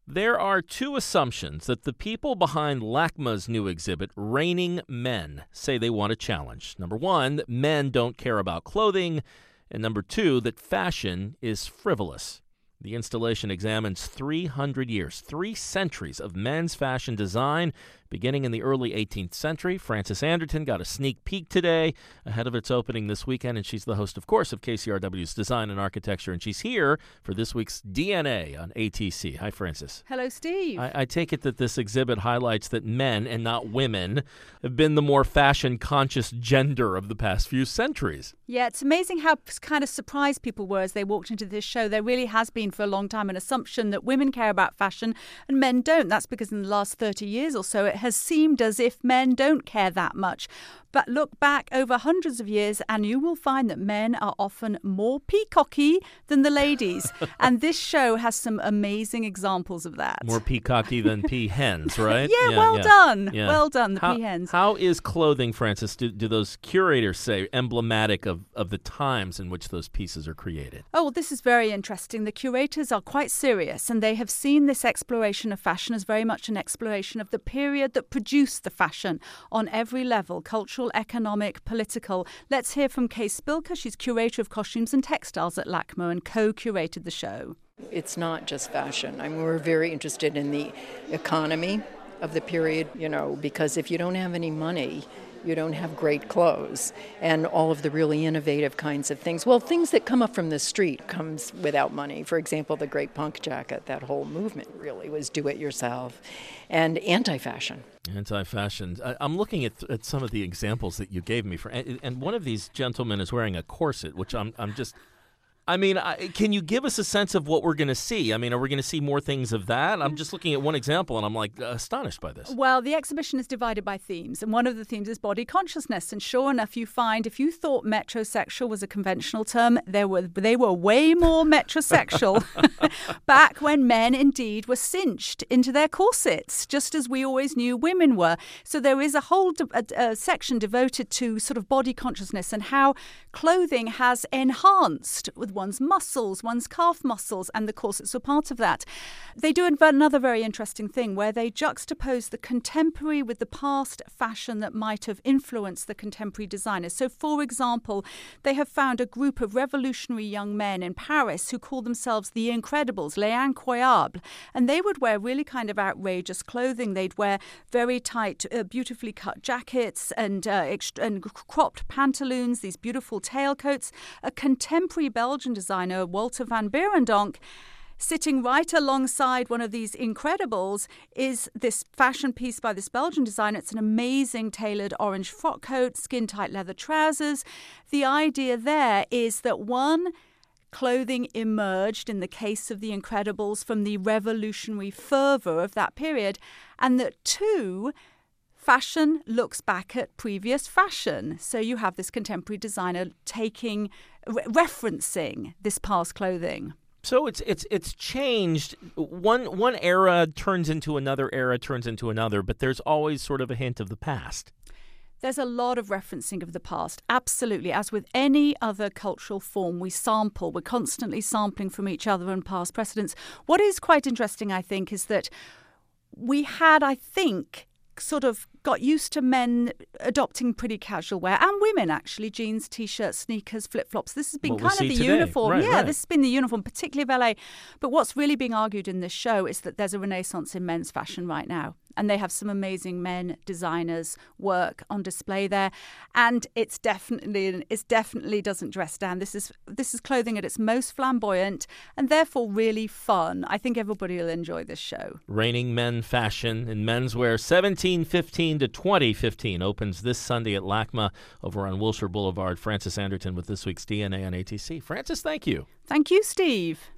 There are two assumptions that the people behind LACMA's new exhibit, Reigning Men, say they want to challenge. Number one, that men don't care about clothing, and number two, that fashion is frivolous. The installation examines 300 years, 3 centuries of men's fashion design, beginning in the early 18th century. Frances Anderton got a sneak peek today ahead of its opening this weekend, and she's the host, of course, of KCRW's Design and Architecture, and she's here for this week's DNA on ATC. Hi, Frances. Hello, Steve. I take it that this exhibit highlights that men, and not women, have been the more fashion-conscious gender of the past few centuries. Yeah, it's amazing how kind of surprised people were as they walked into this show. There really has been for a long time an assumption that women care about fashion and men don't. That's because in the last 30 years or so, it has seemed as if men don't care that much. But look back over hundreds of years and you will find that men are often more peacocky than the ladies. And this show has some amazing examples of that. More peacocky than peahens, right? Well done. Yeah. Well done, the peahens. How is clothing, Frances, do those curators say, emblematic of the times in which those pieces are created? Oh, well, this is very interesting. The curators are quite serious, and they have seen this exploration of fashion as very much an exploration of the period that produced the fashion on every level, cultural, economic, political. Let's hear from Kay Spilker. She's curator of costumes and textiles at LACMA and co-curated the show. It's not just fashion. I mean, we're very interested in the economy of the period, because if you don't have any money, you don't have great clothes and all of the really innovative kinds of things. Well, things that come up from the street comes without money. For example, the great punk jacket, that whole movement really was do-it-yourself and anti-fashion. Anti-fashion. I'm looking at some of the examples that you gave me, and one of these gentlemen is wearing a corset, which I'm just... can you give us a sense of what we're going to see? Are we going to see more things of that? I'm just looking at one example, and I'm astonished by this. Well, the exhibition is divided by themes, and one of the themes is body consciousness. And sure enough, you find if you thought metrosexual was a conventional term, they were way more metrosexual back when men indeed were cinched into their corsets, just as we always knew women were. So there is a whole section devoted to sort of body consciousness and how clothing has enhanced with one's muscles, one's calf muscles, and the corsets were part of that. They do another very interesting thing where they juxtapose the contemporary with the past fashion that might have influenced the contemporary designers. So, for example, they have found a group of revolutionary young men in Paris who call themselves the Incredibles, Les Incroyables, and they would wear really kind of outrageous clothing. They'd wear very tight, beautifully cut jackets and cropped pantaloons, these beautiful tailcoats. A contemporary Belgian designer, Walter van Beirendonck, sitting right alongside one of these Incredibles is this fashion piece by this Belgian designer. It's an amazing tailored orange frock coat, skin-tight leather trousers. The idea there is that one, clothing emerged in the case of the Incredibles from the revolutionary fervour of that period, and that two, fashion looks back at previous fashion. So you have this contemporary designer referencing this past clothing. So it's changed. One era turns into another era, turns into another, but there's always sort of a hint of the past. There's a lot of referencing of the past, absolutely. As with any other cultural form, we sample. We're constantly sampling from each other and past precedents. What is quite interesting, I think, is that we had, sort of got used to men adopting pretty casual wear, and women actually, jeans, t-shirts, sneakers, flip-flops. This has been kind of the uniform. Right. This has been the uniform, particularly of LA. But what's really being argued in this show is that there's a renaissance in men's fashion right now. And they have some amazing men designers work on display there. And it definitely doesn't dress down. This is clothing at its most flamboyant and therefore really fun. I think everybody will enjoy this show. Reigning Men Fashion in Menswear 1715 to 2015 opens this Sunday at LACMA over on Wilshire Boulevard. Frances Anderton with this week's DNA on ATC. Frances, thank you. Thank you, Steve.